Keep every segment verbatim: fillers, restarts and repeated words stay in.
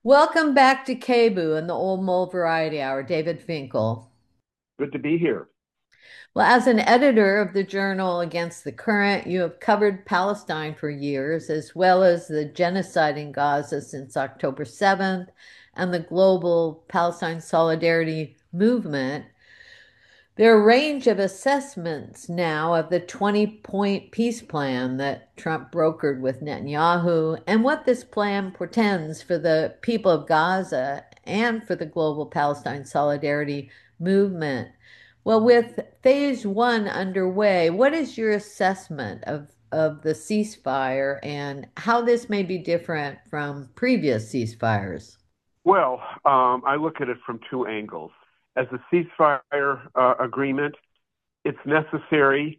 Welcome back to KBOO and the Old Mole Variety Hour, David Finkel. Good to be here. Well, as an editor of the journal Against the Current, you have covered Palestine for years, as well as the genocide in Gaza since October seventh and the global Palestine Solidarity Movement. There are a range of assessments now of the twenty point peace plan that Trump brokered with Netanyahu and what this plan portends for the people of Gaza and for the global Palestine solidarity movement. Well, with phase one underway, what is your assessment of, of the ceasefire and how this may be different from previous ceasefires? Well, um, I look at it from two angles. As a ceasefire uh, agreement, it's necessary,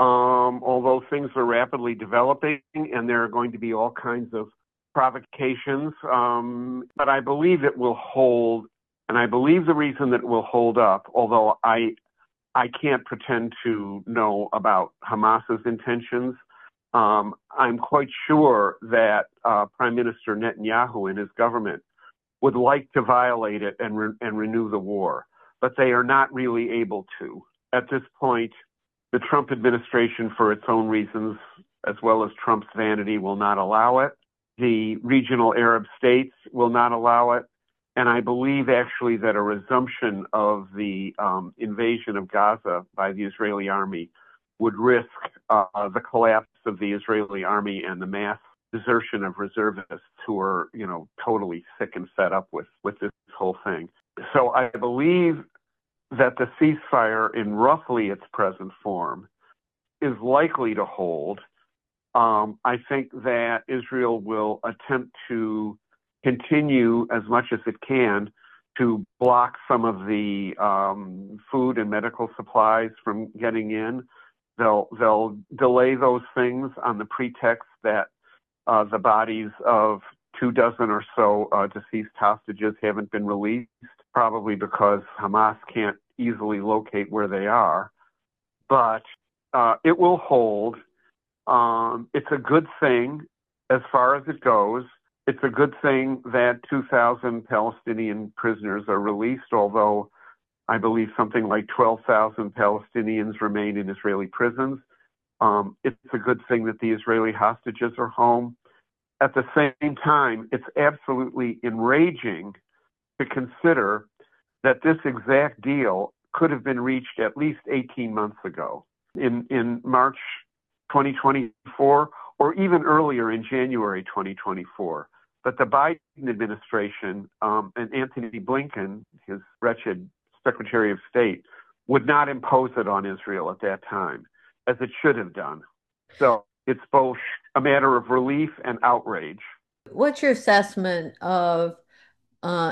um, although things are rapidly developing and there are going to be all kinds of provocations. Um, but I believe it will hold, and I believe the reason that it will hold up, although I I can't pretend to know about Hamas's intentions. Um, I'm quite sure that uh, Prime Minister Netanyahu and his government would like to violate it and, re- and renew the war, but they are not really able to. At this point, the Trump administration, for its own reasons, as well as Trump's vanity, will not allow it. The regional Arab states will not allow it. And I believe actually that a resumption of the um, invasion of Gaza by the Israeli army would risk uh, the collapse of the Israeli army and the mass desertion of reservists who are, you know, totally sick and fed up with, with this whole thing. So I believe that the ceasefire in roughly its present form is likely to hold. Um, I think that Israel will attempt to continue as much as it can to block some of the um, food and medical supplies from getting in. They'll they'll delay those things on the pretext that uh, the bodies of two dozen or so uh, deceased hostages haven't been released, probably because Hamas can't easily locate where they are. But uh, it will hold. Um, it's a good thing as far as it goes. It's a good thing that two thousand Palestinian prisoners are released, although I believe something like twelve thousand Palestinians remain in Israeli prisons. Um, it's a good thing that the Israeli hostages are home. At the same time, it's absolutely enraging to consider that this exact deal could have been reached at least eighteen months ago, in, in March twenty twenty-four, or even earlier in January twenty twenty-four. But the Biden administration um, and Antony Blinken, his wretched Secretary of State, would not impose it on Israel at that time, as it should have done. So it's both a matter of relief and outrage. What's your assessment of uh,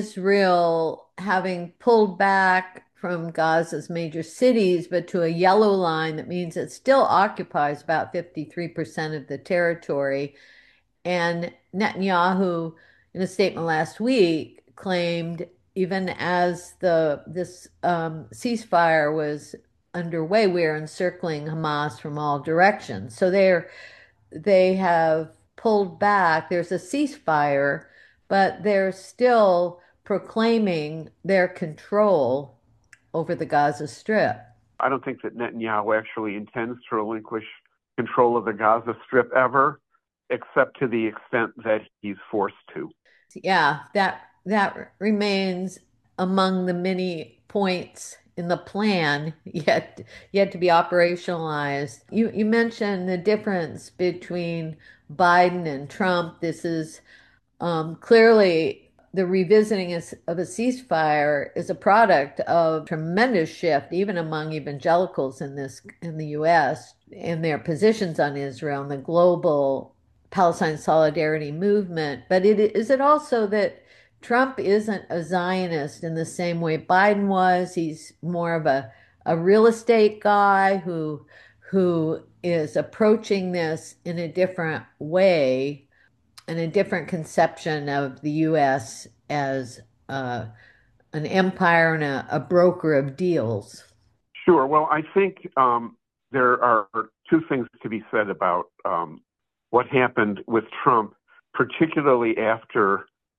Israel having pulled back from Gaza's major cities, but to a yellow line that means it still occupies about fifty-three percent of the territory? And Netanyahu, in a statement last week, claimed even as the this um, ceasefire was underway, we are encircling Hamas from all directions. So they're they have pulled back. There's a ceasefire, but they're still proclaiming their control over the Gaza Strip. I don't think that Netanyahu actually intends to relinquish control of the Gaza Strip ever, except to the extent that he's forced to. Yeah, that that remains among the many points in the plan yet yet to be operationalized. You you mentioned the difference between Biden and Trump. This is um, clearly the revisiting of a ceasefire is a product of tremendous shift, even among evangelicals in this in the U S in their positions on Israel and the global Palestine solidarity movement. But it is it also that Trump isn't a Zionist in the same way Biden was. He's more of a, a real estate guy who who is approaching this in a different way and a different conception of the U S as uh, an empire and a, a broker of deals. Sure. Well, I think um, there are two things to be said about um, what happened with Trump, particularly after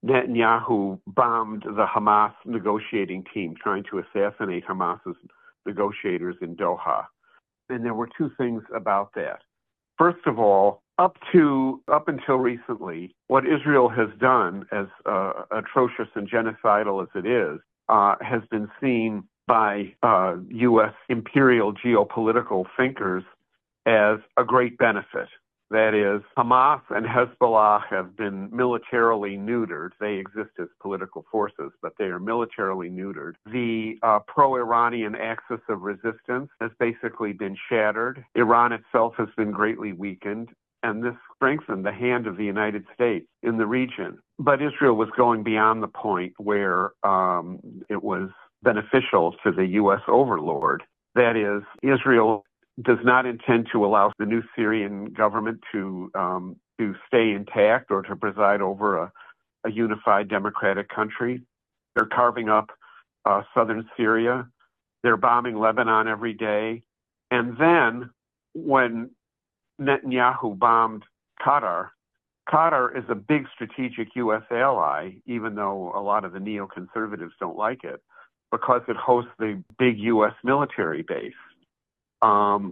Netanyahu bombed the Hamas negotiating team, trying to assassinate Hamas's negotiators in Doha. And there were two things about that. First of all, up to up until recently, what Israel has done, as uh, atrocious and genocidal as it is, uh, has been seen by uh, U S imperial geopolitical thinkers as a great benefit. That is, Hamas and Hezbollah have been militarily neutered. They exist as political forces, but they are militarily neutered. The uh, pro-Iranian axis of resistance has basically been shattered. Iran itself has been greatly weakened, and this strengthened the hand of the United States in the region. But Israel was going beyond the point where um, it was beneficial to the U S overlord. That is, Israel does not intend to allow the new Syrian government to um, to stay intact or to preside over a, a unified democratic country. They're carving up uh, southern Syria. They're bombing Lebanon every day. And then when Netanyahu bombed Qatar, Qatar is a big strategic U S ally, even though a lot of the neoconservatives don't like it, because it hosts the big U S military base. Um,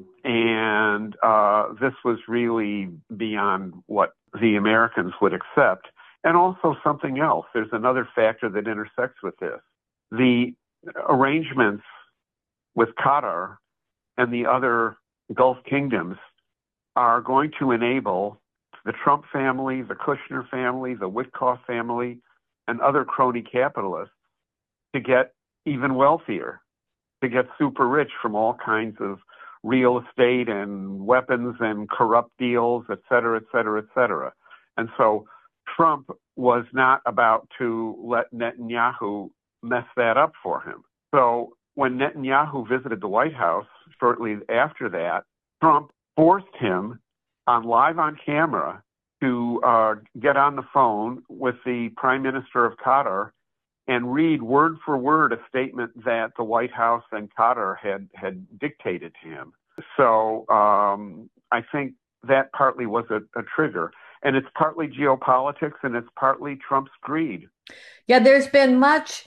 and uh, this was really beyond what the Americans would accept. And also something else. There's another factor that intersects with this. The arrangements with Qatar and the other Gulf kingdoms are going to enable the Trump family, the Kushner family, the Witkoff family, and other crony capitalists to get even wealthier, to get super rich from all kinds of real estate and weapons and corrupt deals, et cetera, et cetera, et cetera. And so Trump was not about to let Netanyahu mess that up for him. So when Netanyahu visited the White House shortly after that, Trump forced him on live on camera to uh, get on the phone with the Prime Minister of Qatar and read word for word a statement that the White House and Qatar had, had dictated to him. So um, I think that partly was a, a trigger. And it's partly geopolitics and it's partly Trump's greed. Yeah, there's been much,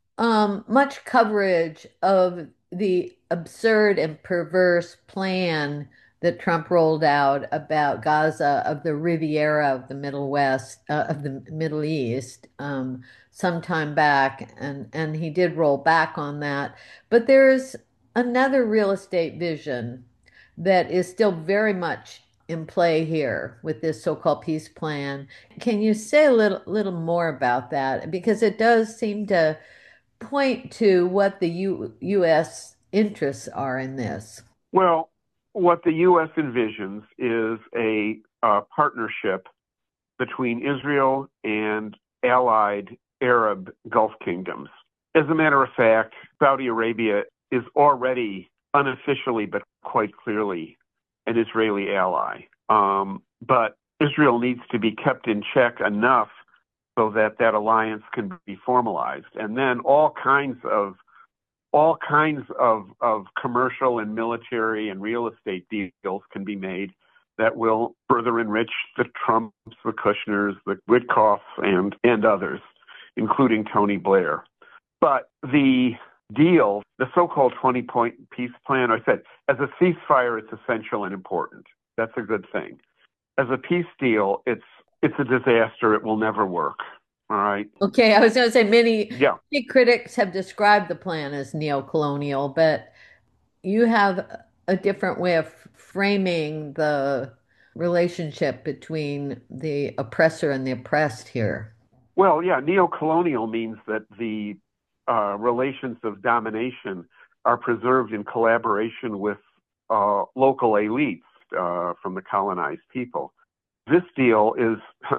um, much coverage of the absurd and perverse plan that Trump rolled out about Gaza, of the Riviera of the Middle West, uh, of the Middle East, um, some time back, and and he did roll back on that. But there's another real estate vision that is still very much in play here with this so-called peace plan. Can you say a little little more about that? Because it does seem to point to what the U U.S. interests are in this. Well, what the U S envisions is a uh, partnership between Israel and allied Arab Gulf kingdoms. As a matter of fact, Saudi Arabia is already unofficially but quite clearly an Israeli ally. Um, but Israel needs to be kept in check enough so that that alliance can be formalized. And then all kinds of all kinds of, of commercial and military and real estate deals can be made that will further enrich the Trumps, the Kushners, the Witkoffs, and, and others, including Tony Blair. But the deal, the so-called twenty-point peace plan, I said, as a ceasefire, it's essential and important. That's a good thing. As a peace deal, it's it's a disaster. It will never work. All right. Okay, I was going to say many, Yeah. many critics have described the plan as neo-colonial, but you have a different way of framing the relationship between the oppressor and the oppressed here. Well, yeah, neo-colonial means that the uh, relations of domination are preserved in collaboration with uh, local elites uh, from the colonized people. This deal is,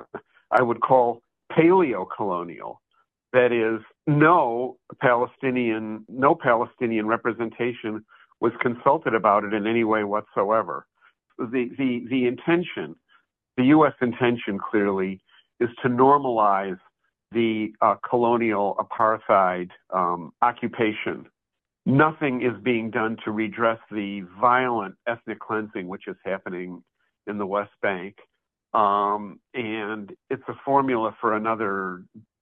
I would call, paleo-colonial. That is, no Palestinian, no Palestinian representation was consulted about it in any way whatsoever. The the the intention, the U S intention clearly, is to normalize the uh, colonial apartheid um, occupation. Nothing is being done to redress the violent ethnic cleansing which is happening in the West Bank. Um, and it's a formula for another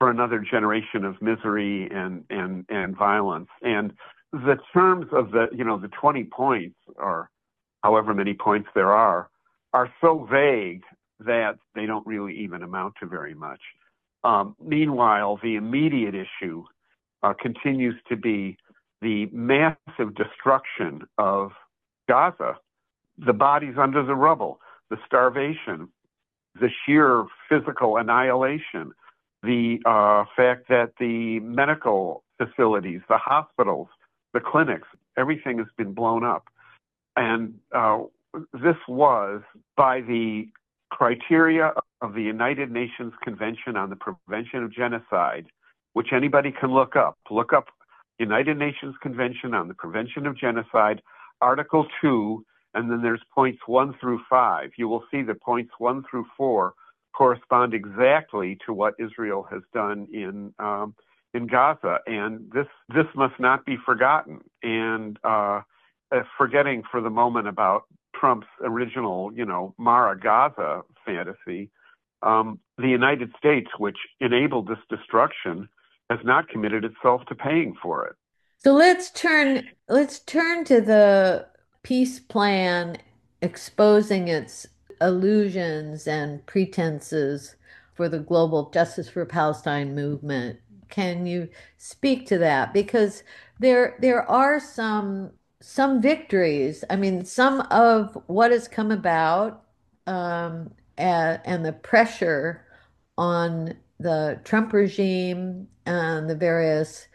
for another generation of misery and, and, and violence. And the terms of the, you know, the twenty points, or however many points there are, are so vague that they don't really even amount to very much. Um, meanwhile, the immediate issue uh, continues to be the massive destruction of Gaza, the bodies under the rubble, the starvation, the sheer physical annihilation, the uh, fact that the medical facilities, the hospitals, the clinics, everything has been blown up. And uh, this was, by the criteria of the United Nations Convention on the Prevention of Genocide, which anybody can look up. Look up United Nations Convention on the Prevention of Genocide, Article two, and then there's points one through five. You will see that points one through four correspond exactly to what Israel has done in um, in Gaza, and this this must not be forgotten. And uh, forgetting for the moment about Trump's original, you know, Mara Gaza fantasy, um, the United States, which enabled this destruction, has not committed itself to paying for it. So let's turn let's turn to the peace plan exposing its illusions and pretenses for the global Justice for Palestine movement. Can you speak to that? Because there there are some some victories. I mean, some of what has come about um, and, and the pressure on the Trump regime and the various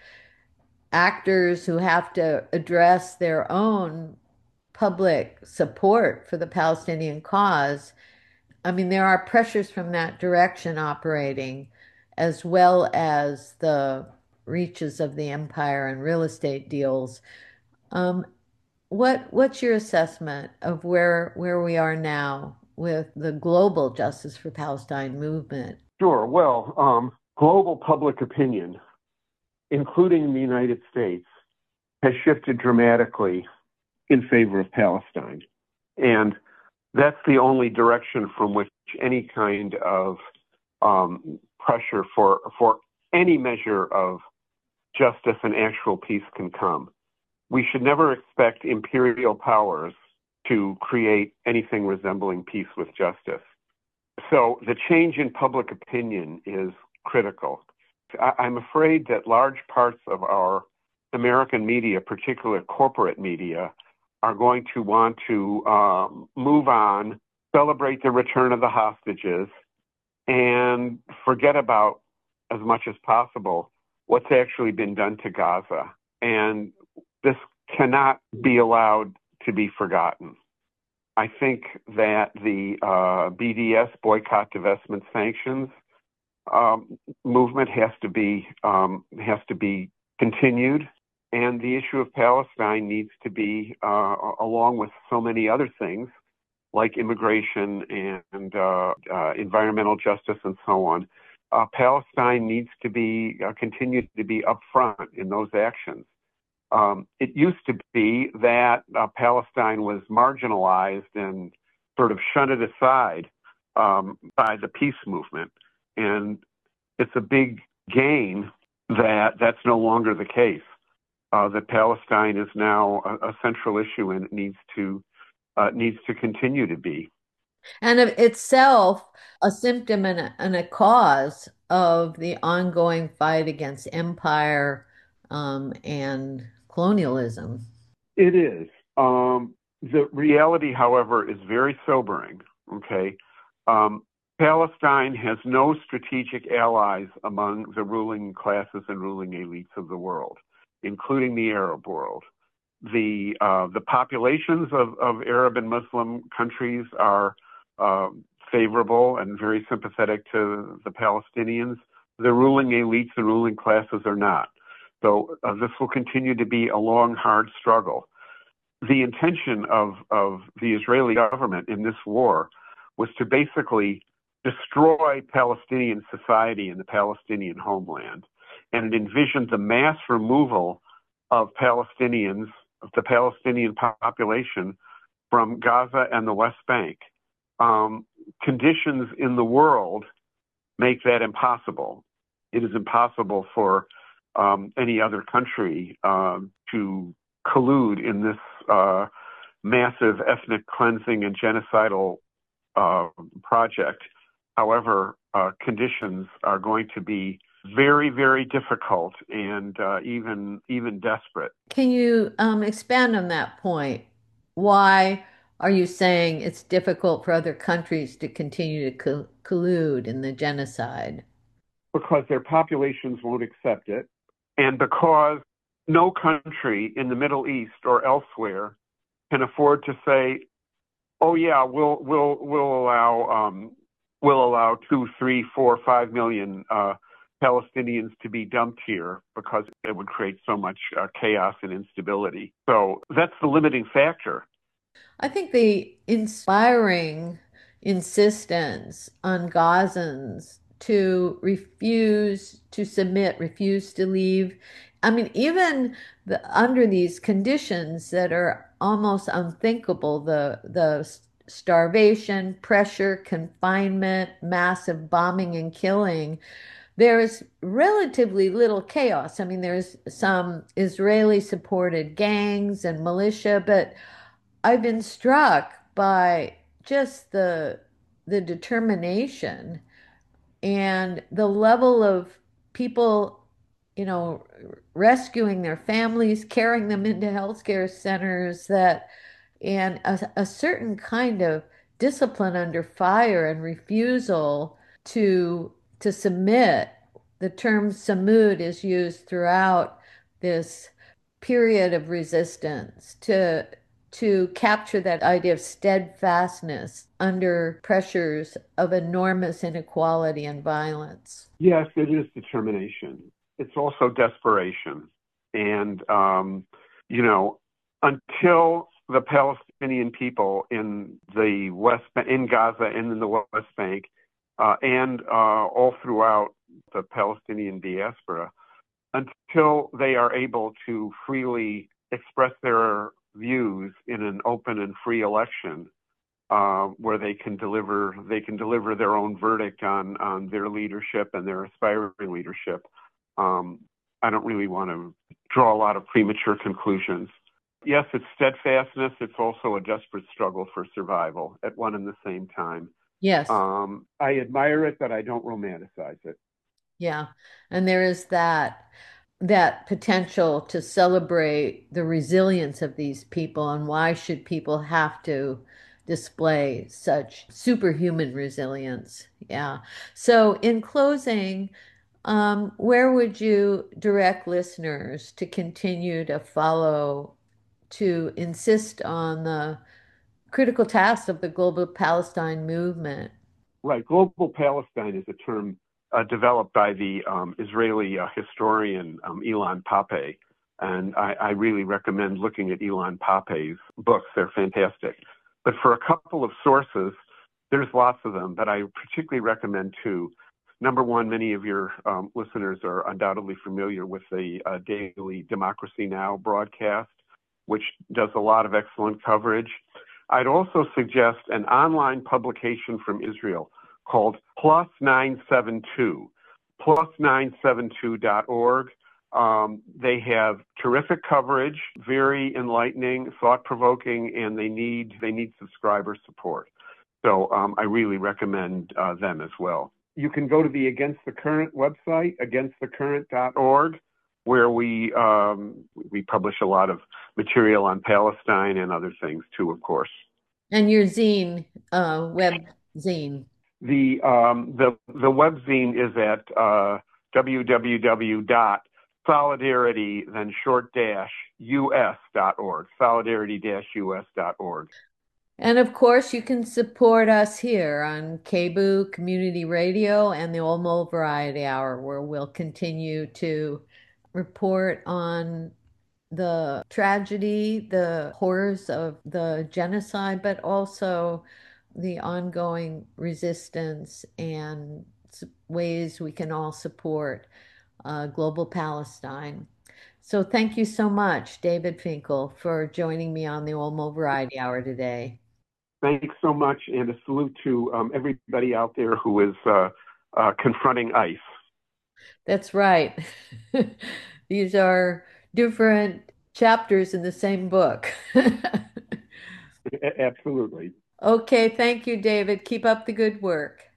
actors who have to address their own public support for the Palestinian cause. I mean, there are pressures from that direction operating, as well as the reaches of the empire and real estate deals. Um, what what's your assessment of where where we are now with the global Justice for Palestine movement? Sure. Well, um, global public opinion, including the United States, has shifted dramatically in favor of Palestine. And that's the only direction from which any kind of um, pressure for, for any measure of justice and actual peace can come. We should never expect imperial powers to create anything resembling peace with justice. So the change in public opinion is critical. I'm afraid that large parts of our American media, particularly corporate media, are going to want to um, move on, celebrate the return of the hostages, and forget about, as much as possible, what's actually been done to Gaza. And this cannot be allowed to be forgotten. I think that the uh, B D S, boycott, divestment, sanctions, um, movement has to be um, has to be continued, and the issue of Palestine needs to be, uh, along with so many other things like immigration and uh, uh, environmental justice and so on. Uh, Palestine needs to be uh, continue to be upfront in those actions. Um, it used to be that uh, Palestine was marginalized and sort of shunted aside um, by the peace movement. And it's a big gain that that's no longer the case, uh, that Palestine is now a, a central issue and it needs to, uh, needs to continue to be. And of itself, a symptom and a, and a cause of the ongoing fight against empire um, and colonialism. It is. Um, the reality, however, is very sobering. Okay. Um, Palestine has no strategic allies among the ruling classes and ruling elites of the world, including the Arab world. The uh, the populations of, of Arab and Muslim countries are uh, favorable and very sympathetic to the Palestinians. The ruling elites and ruling classes are not. So uh, this will continue to be a long, hard struggle. The intention of, of the Israeli government in this war was to basically destroy Palestinian society and the Palestinian homeland. And it envisioned the mass removal of Palestinians, of the Palestinian population from Gaza and the West Bank. Um, conditions in the world make that impossible. it is impossible for um, any other country um, to collude in this uh, massive ethnic cleansing and genocidal uh, project. However, uh, conditions are going to be very, very difficult and uh, even even desperate. Can you um, expand on that point? Why are you saying it's difficult for other countries to continue to co collude in the genocide? Because their populations won't accept it, and because no country in the Middle East or elsewhere can afford to say, "Oh yeah, we'll we'll we'll allow um, we'll allow two, three, four, five million uh, Palestinians to be dumped here," because it would create so much uh, chaos and instability. So that's the limiting factor. I think the inspiring insistence on Gazans to refuse to submit, refuse to leave. I mean, even the, under these conditions that are almost unthinkable, the the starvation, pressure, confinement, massive bombing and killing, there's relatively little chaos. I mean, there's some Israeli supported gangs and militia, but I've been struck by just the the determination and the level of people, you know, rescuing their families, carrying them into healthcare centers that and a, a certain kind of discipline under fire and refusal to to submit. The term samud is used throughout this period of resistance to to capture that idea of steadfastness under pressures of enormous inequality and violence. Yes, it is determination. It's also desperation. And, um, you know, until the Palestinian people in the West, in Gaza and in the West Bank, uh, and uh, all throughout the Palestinian diaspora, until they are able to freely express their views in an open and free election, uh, where they can deliver they can deliver their own verdict on on their leadership and their aspiring leadership. Um, I don't really want to draw a lot of premature conclusions. Yes, it's steadfastness. It's also a desperate struggle for survival at one and the same time. Yes. Um, I admire it, but I don't romanticize it. Yeah. And there is that that potential to celebrate the resilience of these people and why should people have to display such superhuman resilience? Yeah. So in closing, um, where would you direct listeners to continue to follow, to insist on the critical task of the global Palestine movement? Right. Global Palestine is a term uh, developed by the um, Israeli uh, historian um, Ilan Pappé. And I, I really recommend looking at Ilan Pappé's books. They're fantastic. But for a couple of sources, there's lots of them, but I particularly recommend two. Number one, many of your um, listeners are undoubtedly familiar with the uh, daily Democracy Now! Broadcast, which does a lot of excellent coverage. I'd also suggest an online publication from Israel called Plus nine seven two, plus nine seven two dot org. Um, they have terrific coverage, very enlightening, thought-provoking, and they need they need subscriber support. So um, I really recommend uh, them as well. You can go to the Against the Current website, against the current dot org, where we um, we publish a lot of material on Palestine and other things too, of course. And your zine, uh, web zine. The um, the the web zine is at uh, www dot solidarity then short dash us dot org, solidarity dash us dot org. And of course, you can support us here on K B U Community Radio and the Olmo Variety Hour, where we'll continue to report on the tragedy, the horrors of the genocide, but also the ongoing resistance and ways we can all support uh, global Palestine. So thank you so much, David Finkel, for joining me on the Olmo Variety Hour today. Thanks so much, and a salute to um, everybody out there who is uh, uh, confronting ICE. That's right. These are different chapters in the same book. A- absolutely. Okay, thank you, David. Keep up the good work.